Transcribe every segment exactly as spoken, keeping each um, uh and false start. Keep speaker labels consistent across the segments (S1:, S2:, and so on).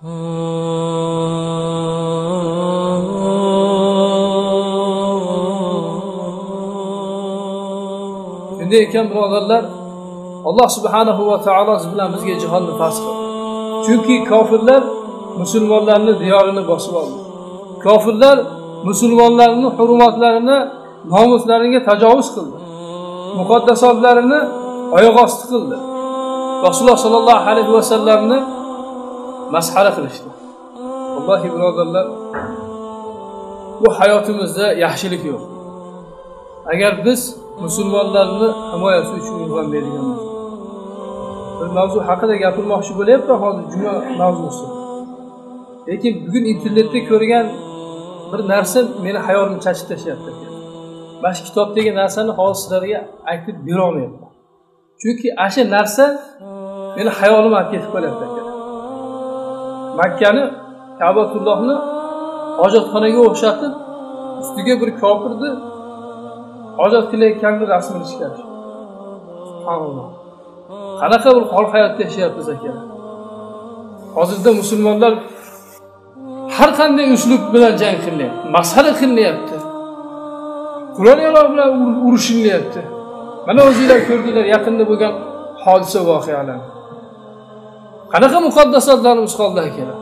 S1: Shunday ekan birodarlar, Alloh subhanahu va taolo siz bilan bizga jihonni farz qildi. Chunki kofirlar musulmonlarning diyorini bosib oldi. Kofirlar musulmonlarning hurmatlarini, nomuslariga tajovuz qildi. Muqaddasotlarini oyoq osti qildi. Rasululloh sallallohu alayhi va sallamni masxara qilishdi. Allohi birodarlar, bu hayotimizda yaxshilik yo'q. Agar biz musulmonlarning himoyasi uchun yig'ilgan bo'lsak, bir mavzu haqida gapirmoqchi bo'layapman hozir, juma mavzusi. Lekin bugun internetda ko'rgan bir narsa meni hayolimni chachib tashlayapti. Mana shu kitobdagi narsani hozir sizlarga aytib bera olmayapman. Chunki asha narsa meni hayolimga olib ketib qolyapti. Makkani, Ka'batullohni hojatxonaga o'xshatib, ustiga bir kofirni hojat qilayotganini rasmini chiqarish. Subhanalloh. Qanaqa bir hol hayotda yashayapmiz aka. Hozirda musulmonlar har qanday uslub bilan jang qilyapti, masxara qilyapti. Qur'onlar bilan urushilyapti. Mana o'zingizlar ko'rdinglar yaqinda bo'lgan hodisa voqealarni. Qanaqa muqaddasotlarimiz qoldi akalar.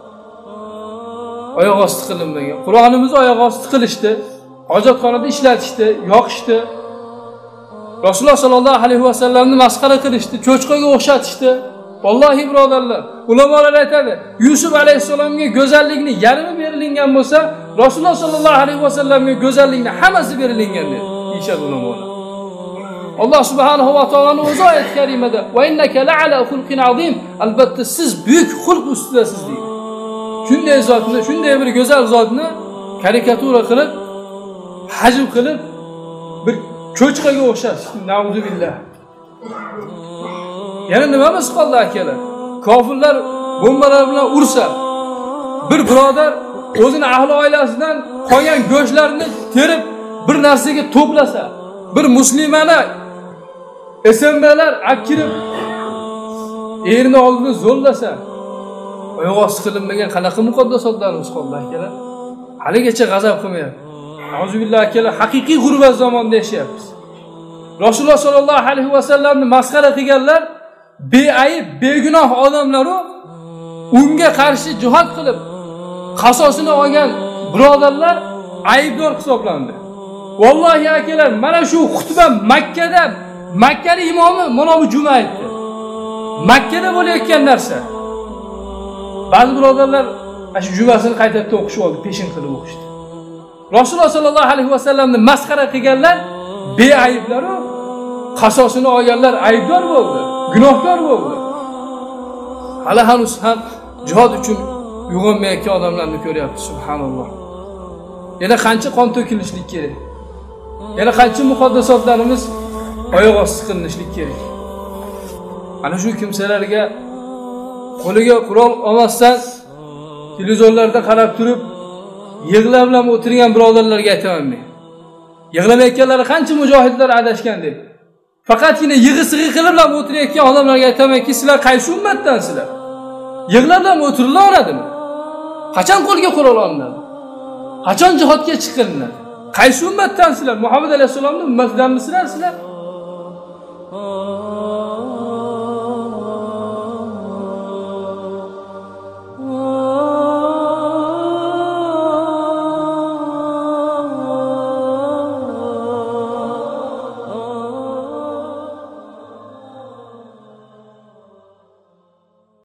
S1: Oyoq osti qilinmagan. Qur'onimizni oyoq osti qilishdi, hojatxonada ishlatishdi, yoqishdi. Rasululloh sallallohu alayhi va sallamni masxara qilishdi, cho'chqaga o'xshatishdi. Vallohi birodarlar, ulamolar aytadi, Yusuf alayhisalomga go'zallikni yarmi berilgan bo'lsa, Rasululloh sallallohu alayhi va sallamga go'zallikni hammasi berilgan dedi. Deyshadi ulamolar. Alloh subhanahu va taoloning o'zi oyat karimada va innaka la'ala xulqin azim, albatta siz buyuk xulq ustidasiz deydi. Shunday zotni, shunday bir go'zal zotni karikatura qilib, hajm qilib bir cho'chqaga o'xshash. Nauzu billah. Yana nimamiz qoldi akalar? Kofirlar bombalar bilan ursa, bir birodar o'zini ahli oilasidan qolgan go'shtlarni terib bir narsaga to'plasa, bir muslimani S M B'lar akirib erini oldida zo'rlasa, oyoq osti qilinmagan qanaqa muqaddasotlarimiz qoldi akalar? Haligacha g'azab qilmayapti. Nauzu billah akalar, haqiqiy g'urbat zamonda yashayapmiz. Rasululloh sallallohu alayhi va sallamni masxara qilganlar beayb, begunoh odamlar u unga qarshi jihad qilib qasosini olgan birodarlar aybdor hisoblandi. Vallohi akalar, mana shu xutba Makkada, Makkaning imomi mana bu juma aytdi. Makkada bo'layotgan narsa. Ba'zi birodarlar shu jumasini qaytadan o'qish oldi, peshin qilib o'qishdi. Rasululloh sallallohu alayhi va sallamni masxara qilganlar beayblar u qasosini olganlar aybdor bo'ldi, gunohkor bo'ldi. Hali hanuz ham jihad uchun uyg'onmayotgan odamlarni ko'ryapmiz, subhanalloh. Yana qancha qon to'kilishlik kerak? Yana qancha muqaddasotlarimiz oyoq osti qilinishlik kerak? Ana shu kimsalarga qo'liga qurol olmasdan televizorlarda qarab turib yig'lab bilan o'tirgan birodarlarga aytaman men. Yig'lamayotganlari qancha mujohidlar adashgan deb. Faqatgina yig'i-sig'i qilib bilan o'tirayotgan odamlarga aytamanki, sizlar qaysi ummatdansizlar? Yig'lab o'tiriladimi? Qachon qo'lga qurol olinadi? Qachon jihodga chiqiladi? Qaysi ummatdansizlar? Muhammad alayhisolamning ummatidanmisizlar sizlar?